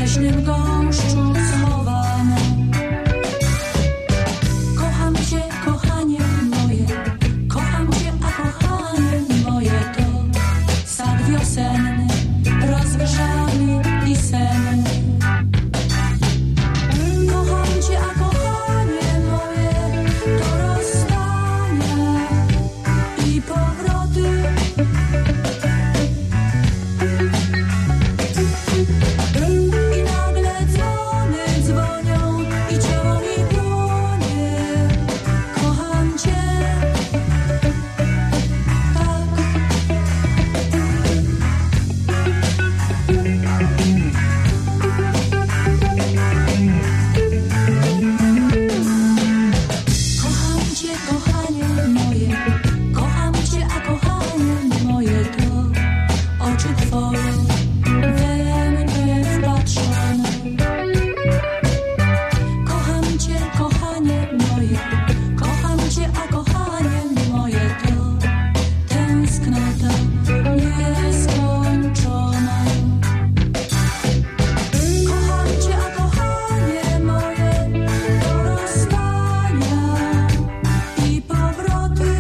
leśnym gąszczu schowana. Kocham cię, kochanie moje, kocham cię, a kochanie moje to sad wiosenny, rozgrzany i senny. Kocham cię, a kochanie moje to rozstania i powroty. I nagle dzwony dzwonią i ciało mi płonie. Kocham cię, tak. Kocham cię, kochanie moje, kocham cię, a kochanie moje to oczy twoje we mnie wpatrzone. Kocham cię, kochanie moje, kocham cię, a kochanie moje to tęsknota nieskończona. Kocham cię, a kochanie moje to rozstania i powroty.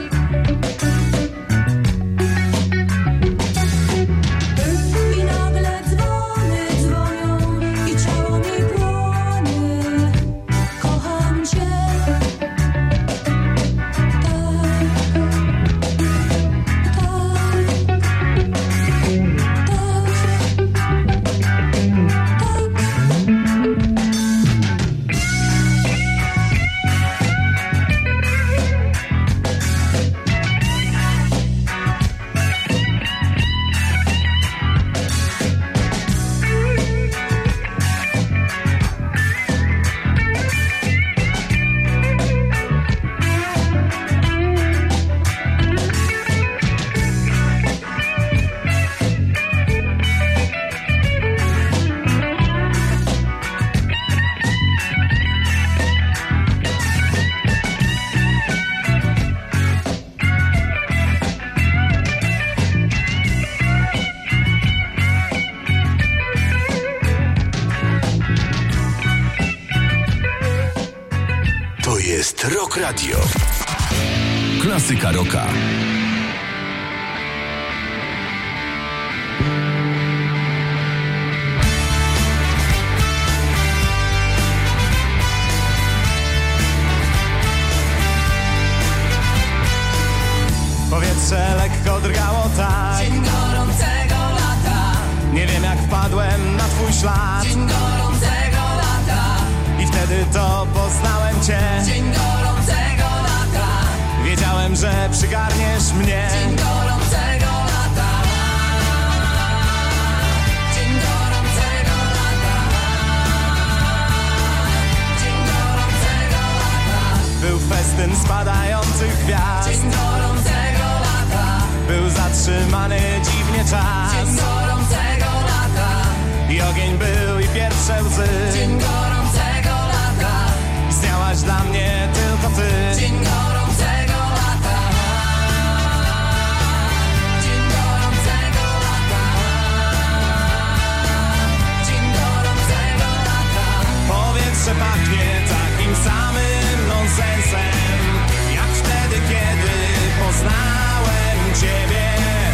I nagle dzwony dzwonią i ciało mi płonie. Kocham cię, To jest Rock Radio. Klasyka rocka. Powietrze lekko drgało tak. Dzień gorącego lata. Nie wiem jak wpadłem na twój ślad. Dzień gorącego lata. I wtedy to poznałem cię. Dzień gorącego lata. Wiedziałem, że przygarniesz mnie. Dzień gorącego lata. Dzień gorącego lata. Dzień gorącego lata. Był festyn spadających gwiazd. Dzień gorącego lata. Był zatrzymany dziwnie czas. Dzień gorącego lata. I ogień był i pierwsze łzy. Dzień gorącego lata. Istniałaś dla mnie tylko ty. Dzień gorącego lata. Dzień gorącego lata. Dzień gorącego lata. Powietrze pachnie takim samym nonsensem, jak wtedy, kiedy poznałem ciebie.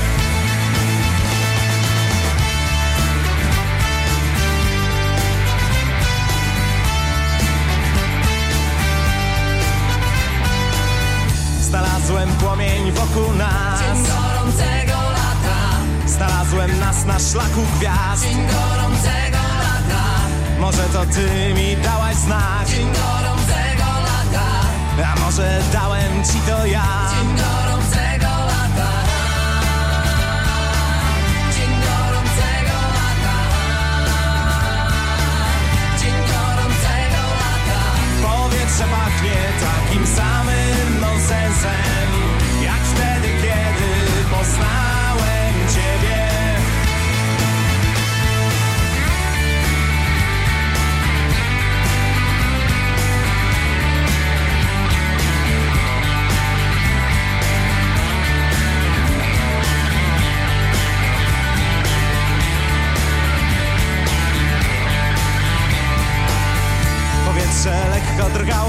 Znalazłem płomień wokół nas. Dzień gorącego lata. Znalazłem nas na szlaku gwiazd. Dzień gorącego lata. Może to ty mi dałaś znak. Dzień gorącego lata. A może dałem ci to ja. Dzień gorącego lata. Dzień gorącego lata. Dzień gorącego lata. Powietrze pachnie takim samym nonsensem, jak wtedy, kiedy poznałem ciebie.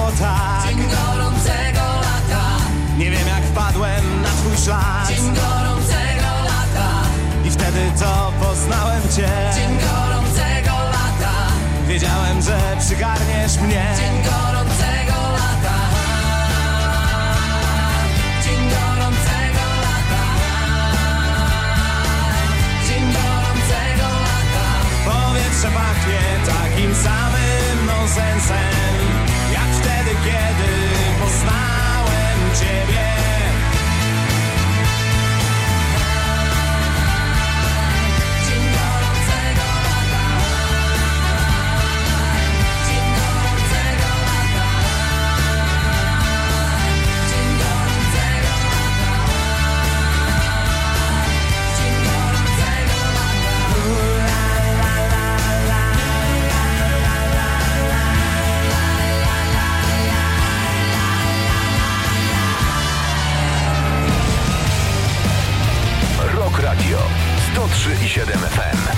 było tak. Dzień gorącego lata, Nie wiem jak wpadłem na twój ślad dzień gorącego lata, i wtedy to poznałem cię. dzień gorącego lata, Wiedziałem, że przygarniesz mnie. dzień gorącego lata, dzień gorącego lata, dzień gorącego lata. Powietrze pachnie takim samym nonsensem, jak wtedy, kiedy poznałem ciebie. Dzień gorącego lata, dzień gorącego lata, dzień gorącego lata, dzień gorącego Rock Radio 103,7 FM.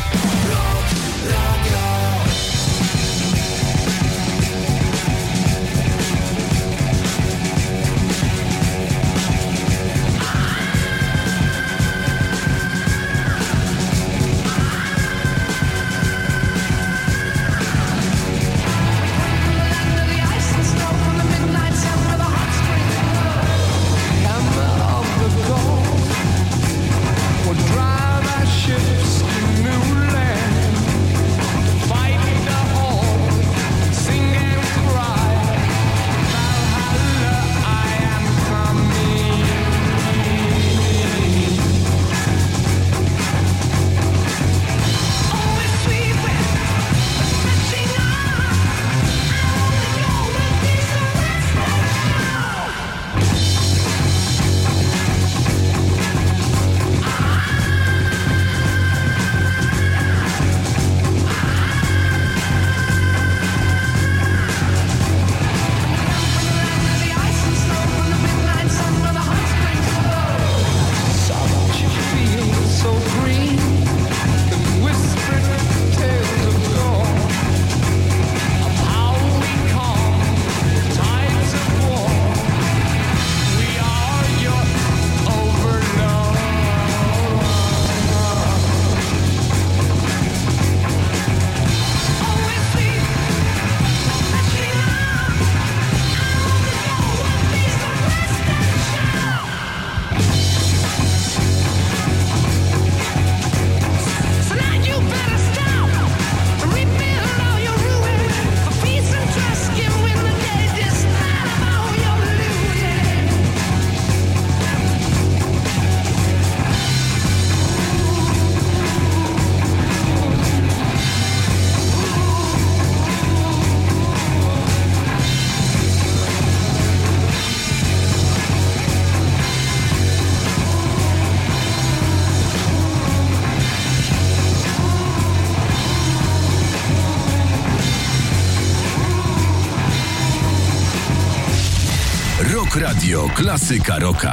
Drive our ships to new land. Rock Radio, klasyka rocka.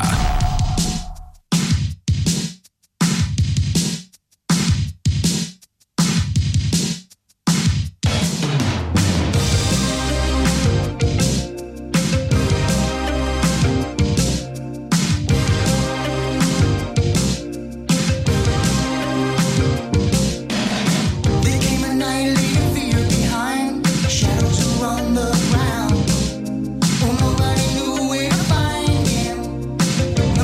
Nobody knew where to find him.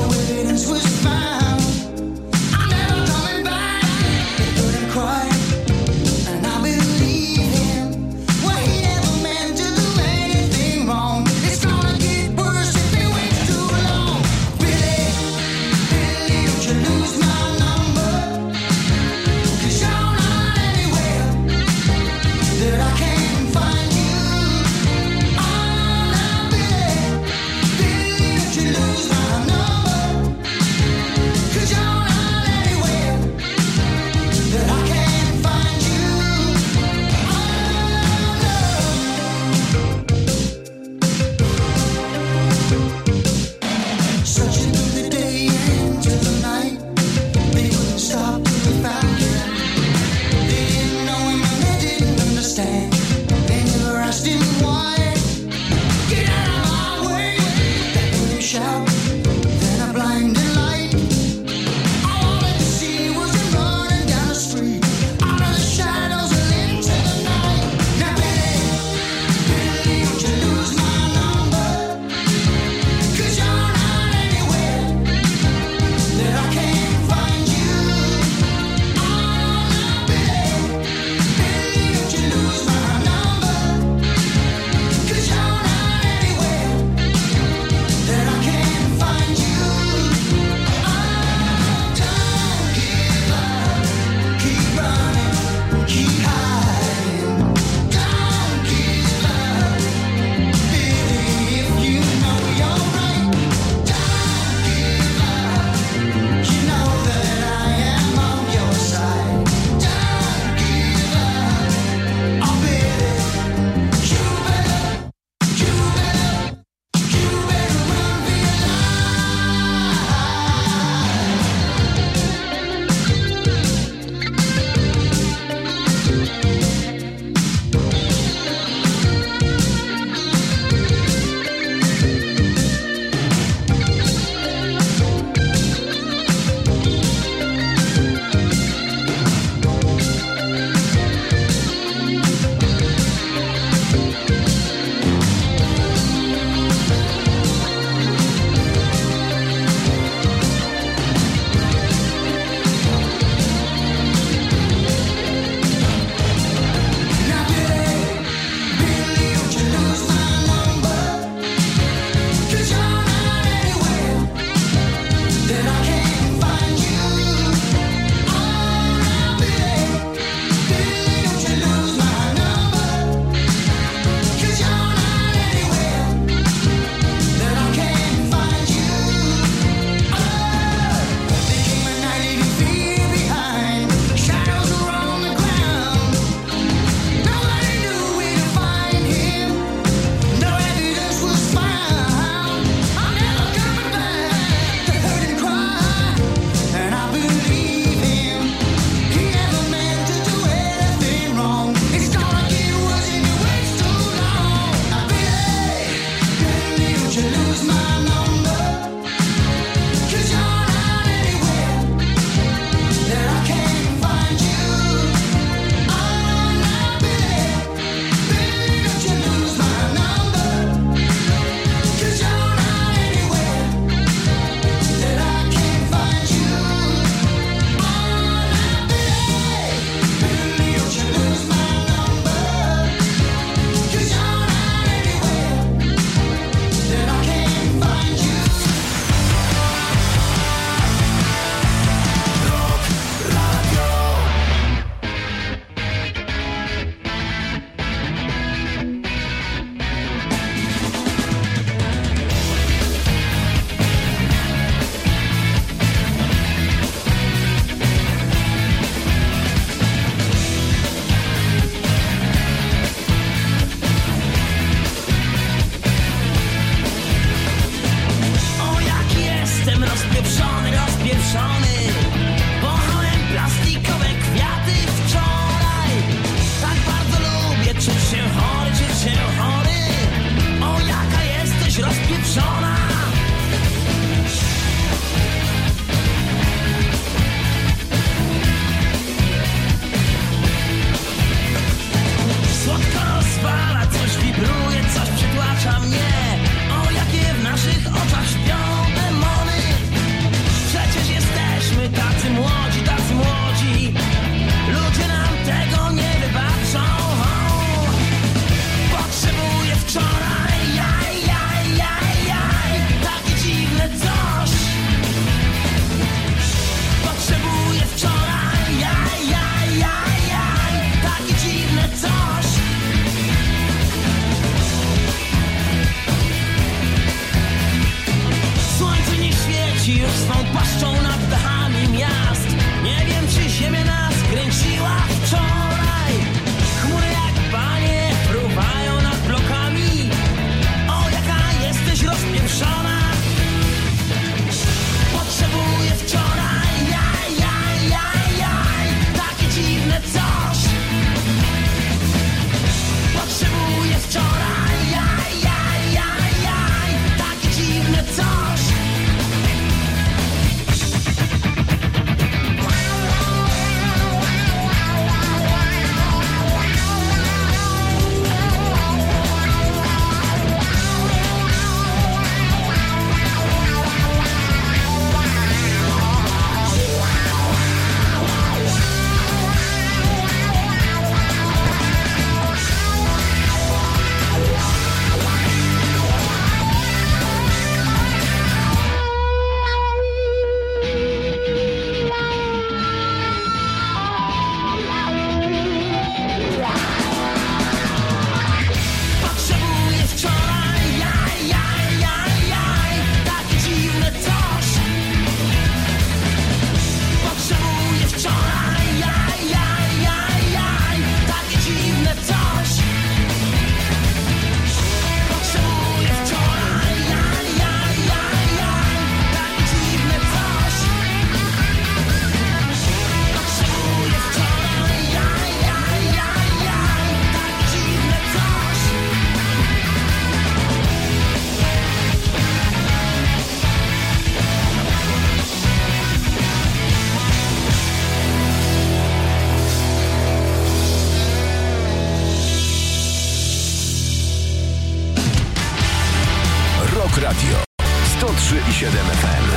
Tok Radio 103,7 FM.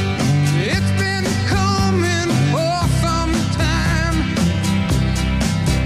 It's been coming for some time.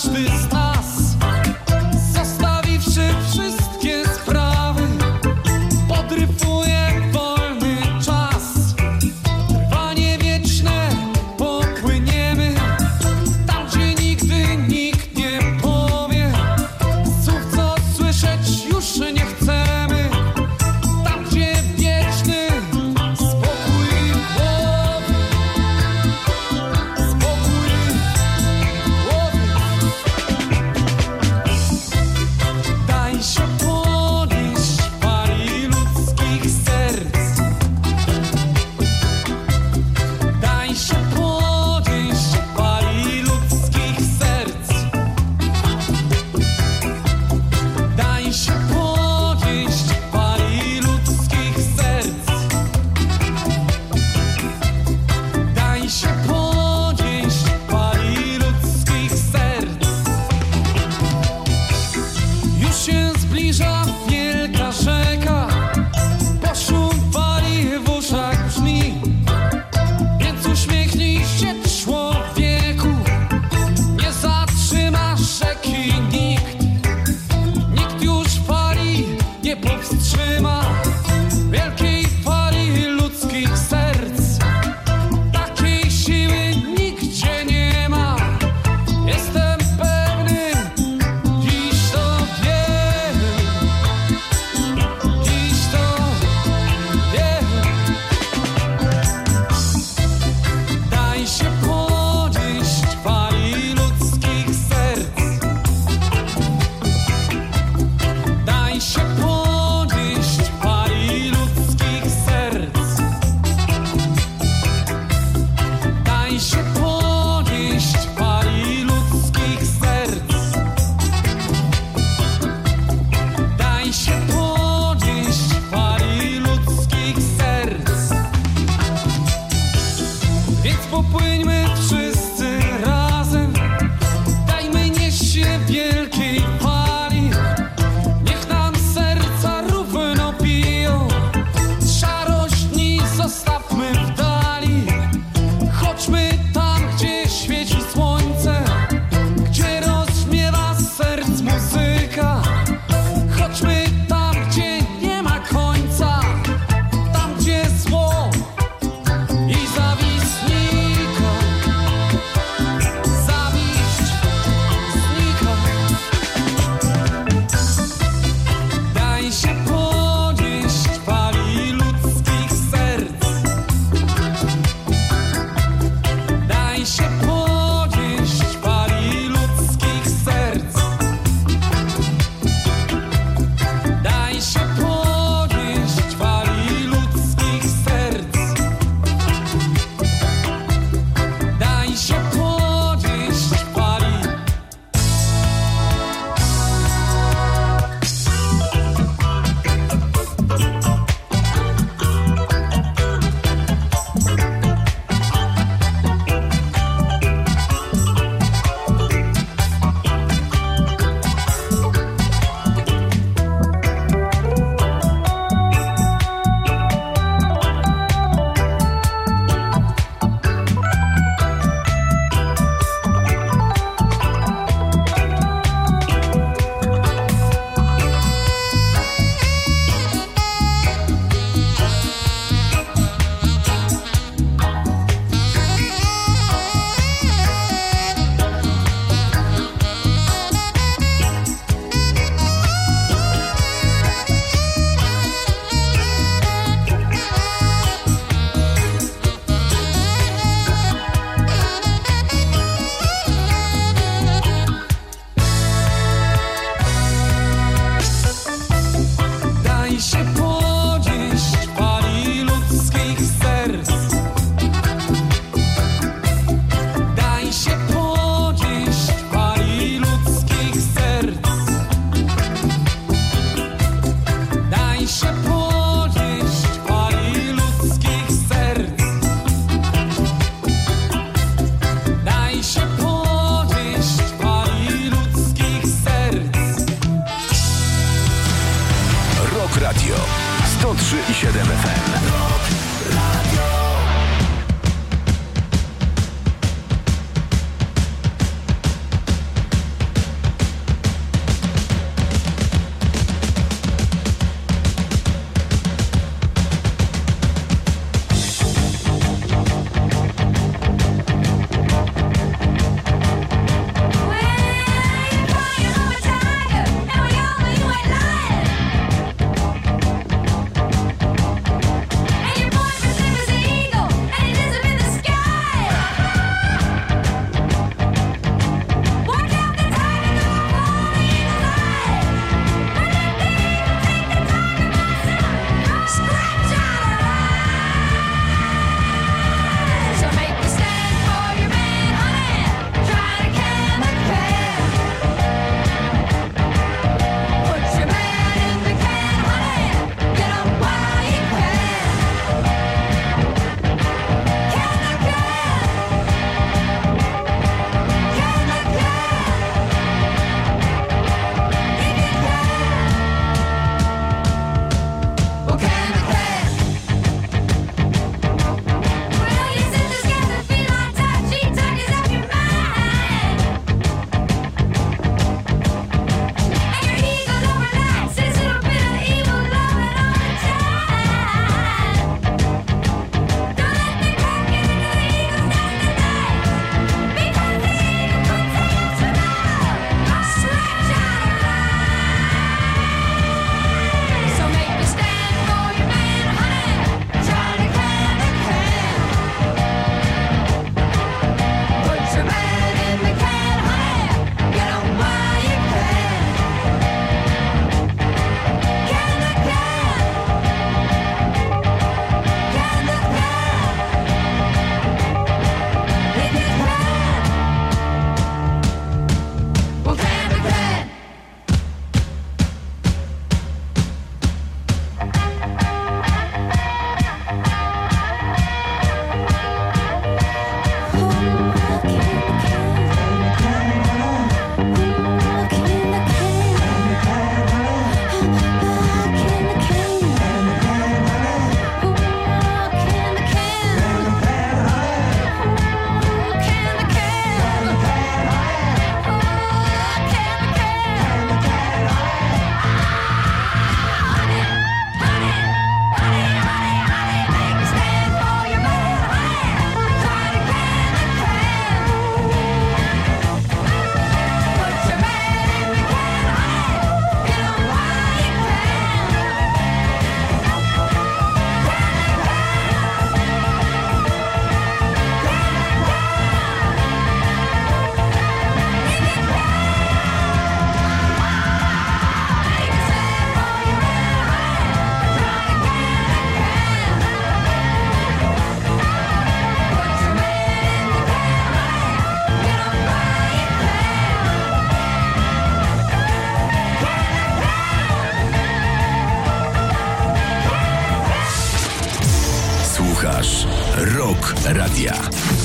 każdy z nas, zostawiwszy wszystkie sprawy, podryfuje wolny czas. Trwanie wieczne, popłyniemy tam, gdzie nigdy nikt nie powie słów, co słyszeć już nie chcemy. Tam, gdzie wieczny spokój głowy, spokój głowy. Daj się podnieść pali ludzkich serc. Daj się podnieść pali ludzkich serc. Daj się podnieść pali ludzkich serc. Daj się podnieść pali ludzkich serc. Już się zbliża wielka rzeka, bo szum fali w uszach brzmi. Więc uśmiechnij się, człowieku, nie zatrzyma rzeki nikt. Nikt już fali nie powstrzyma, wielkiej fali ludzkich serc. Takiej siły nigdzie nie ma, jestem pewny, dziś to wiem, dziś to wiem. Daj się podnieść fali ludzkich serc. Daj się podnieść fali ludzkich serc. Daj się podnieść fali ludzkich serc. Daj się podnieść fali ludzkich serc. Więc popłyńmy wszyscy razem, dajmy nieść się wielkiej fali. Niech nam serca równo biją, szarość dni zostawmy w dali. Chodźmy tam, gdzie świeci słońce, gdzie rozśmiewa serc muzyka. Chodźmy tam, gdzie nie ma końca, tam, gdzie zło i zawiść znika. Zawiść znika. Daj się podnieść fali ludzkich serc. Daj się podnieść fali ludzkich serc. Daj się podnieść fali ludzkich serc. Daj się podnieść fali. Daj się podnieść fali ludzkich serc. Daj się podnieść fali ludzkich serc. Daj się podnieść fali ludzkich serc. Daj się podnieść fali ludzkich serc. Rock Radio 103,7 FM. Rok Radia.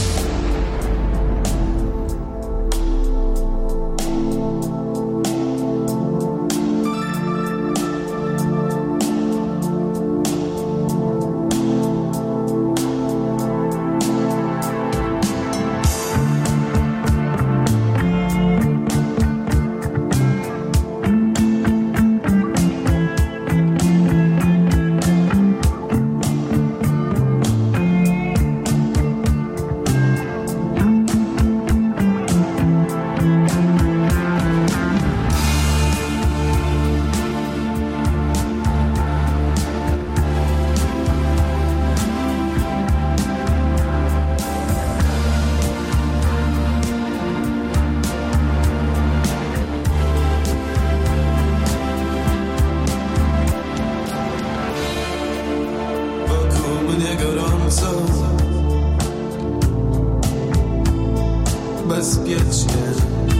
Bezpiecznie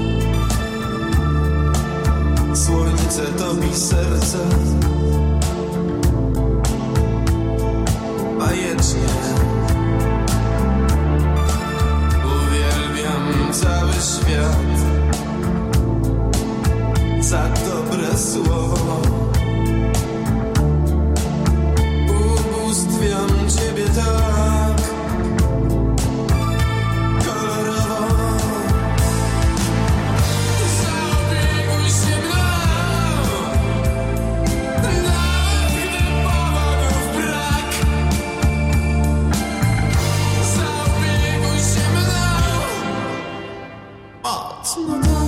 słońce topi serce bajecznie. Uwielbiam cały świat za dobre słowo. Ubóstwiam ciebie tak kolorowo. Zaopiekuj się mną, nawet gdy powodów brak. Zaopiekuj się mną mocno tak.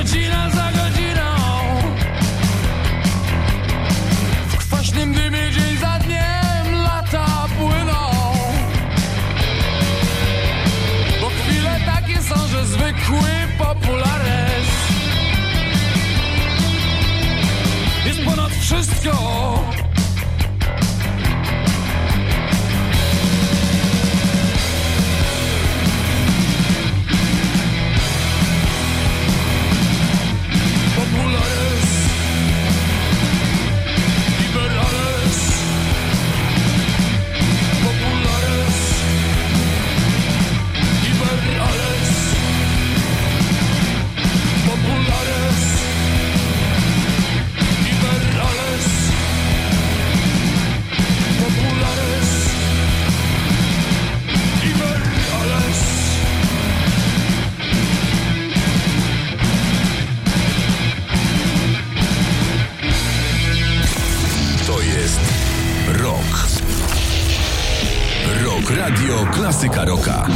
godzina za godziną. W kwaśnym dymie dzień za dniem lata płyną. Bo chwile takie są, że zwykły populares jest ponad wszystko. Radio Klasyka Rocka.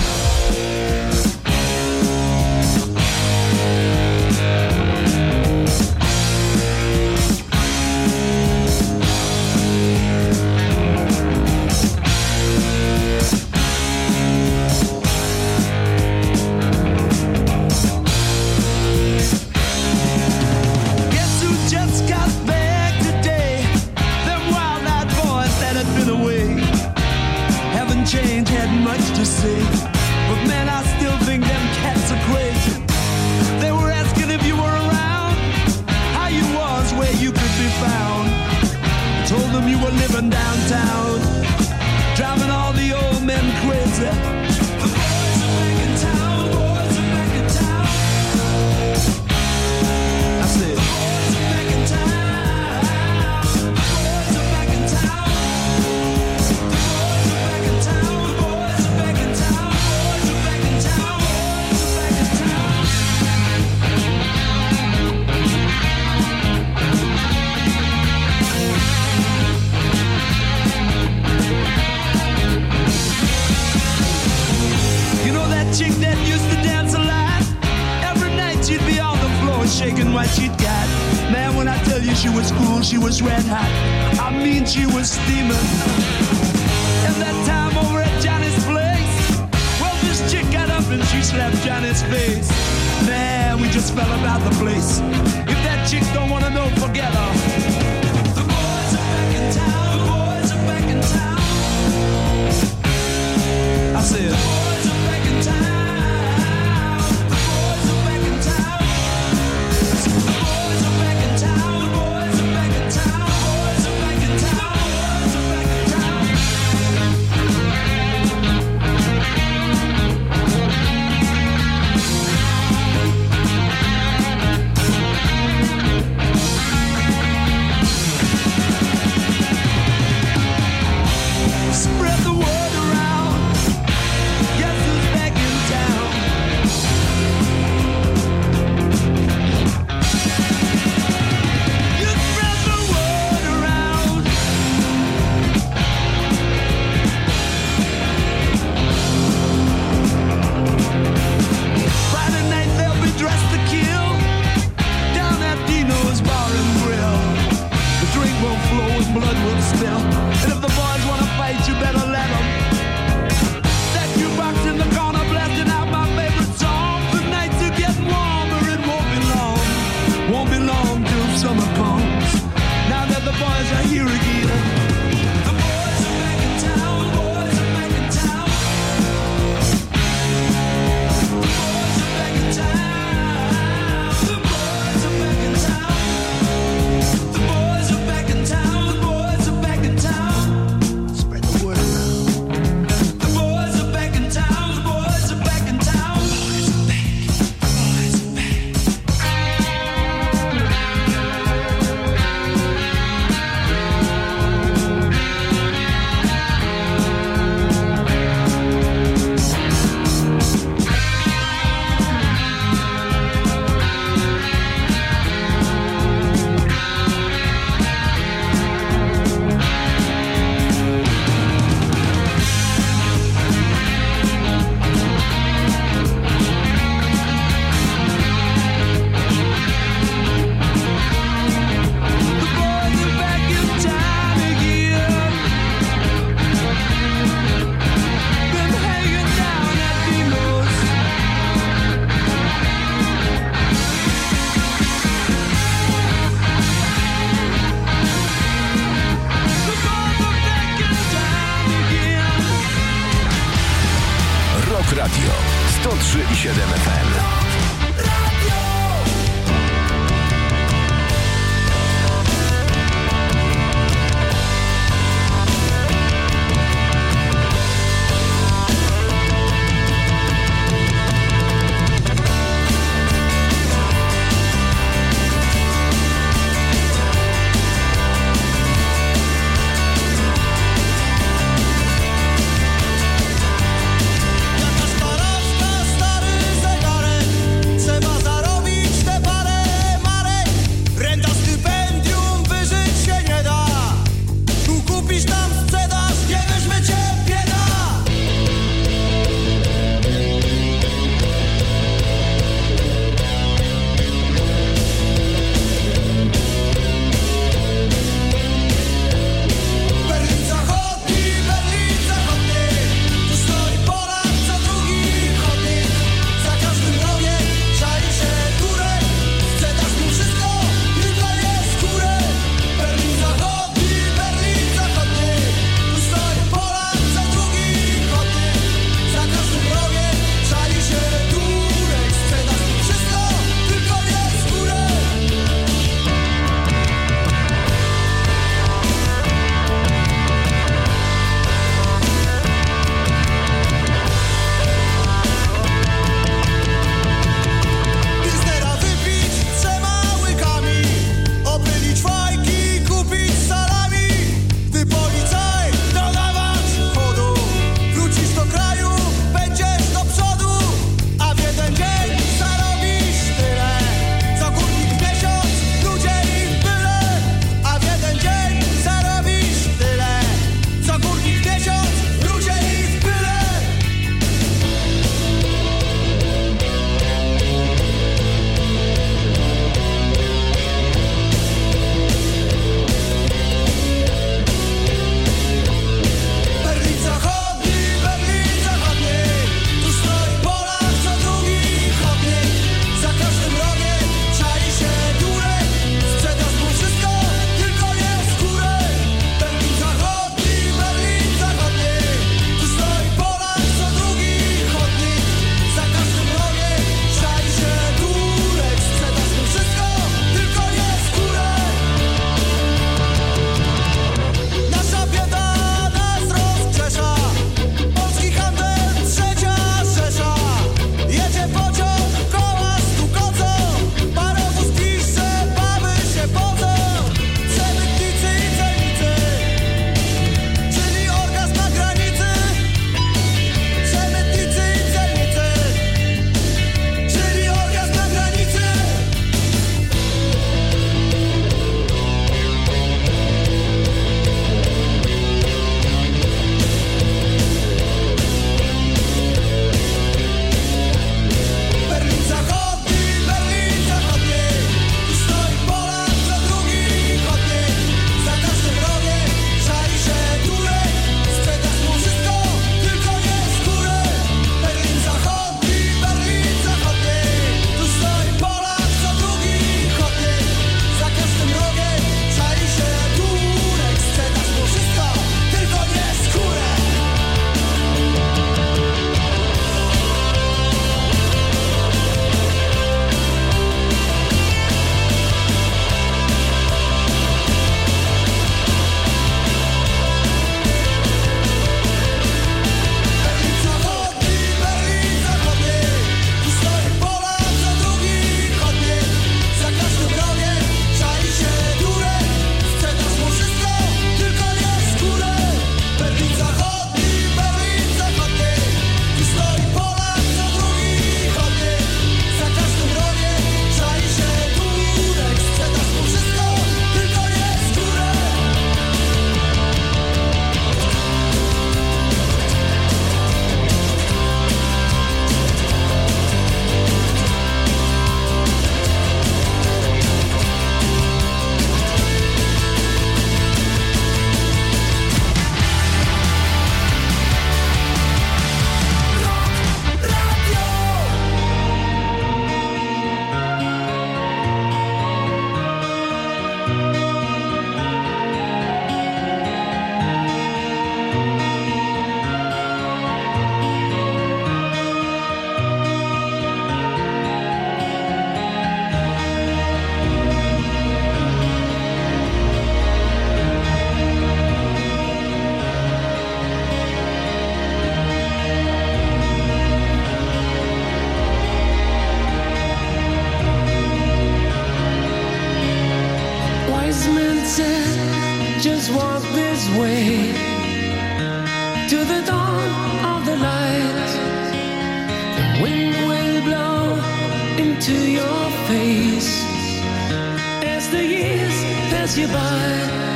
Let's walk this way to the dawn of the light. The wind will blow into your face as the years pass you by.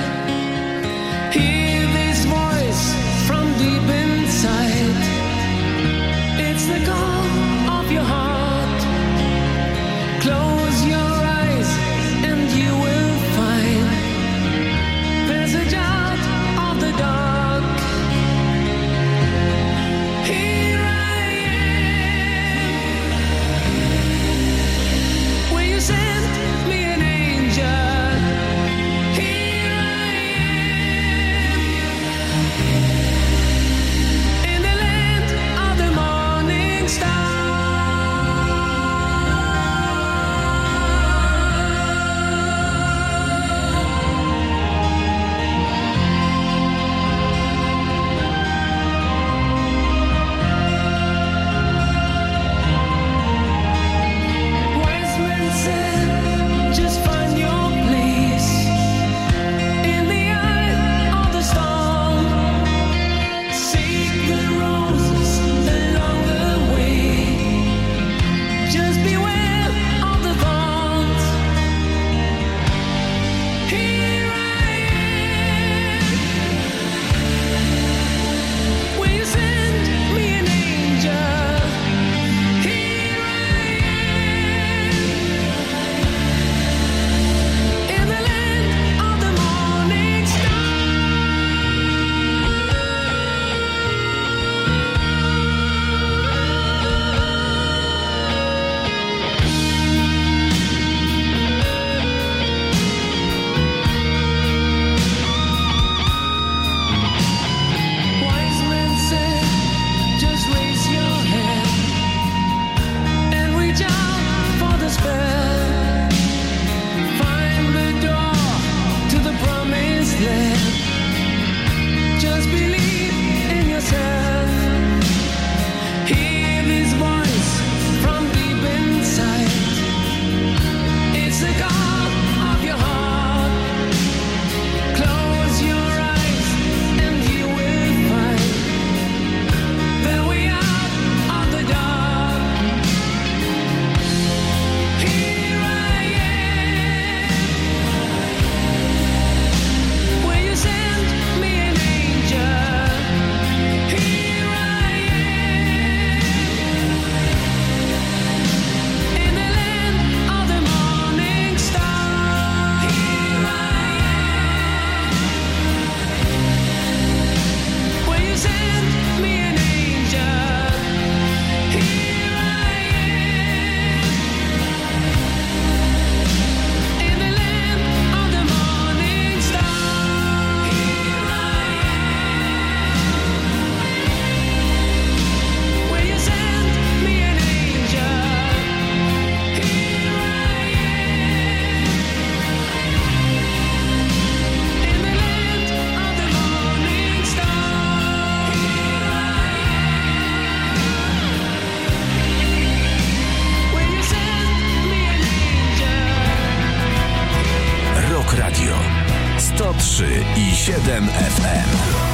Hear this voice from deep inside. It's the call of your heart. Close your eyes and you will find passage out of the dark. Here I am. Will you send me an angel? Here I am. In the land of the morning star. Wise men said, just find your place in the eye of the storm. Seek the roses along the way. Just beware of the thorns. Here I am. Will you send me an angel? Here I am. In the land of the morning star. Wise men said, just raise your hand and reach out for the spell. Find the door to the promised land. Just believe in yourself. Hear this voice from deep inside. It's the call of your heart. Close your eyes and you will find the way out of the dark. Here I am. Will you send me an angel? Here I am. In the land of the morning star. Here I am. Will you send me an angel? Here I am. In the land of the morning star. Here I am. Will you send me an angel? Here I am. In the land of the morning star. Here I am. Will you send me an angel? Rock Radio 103,7 FM.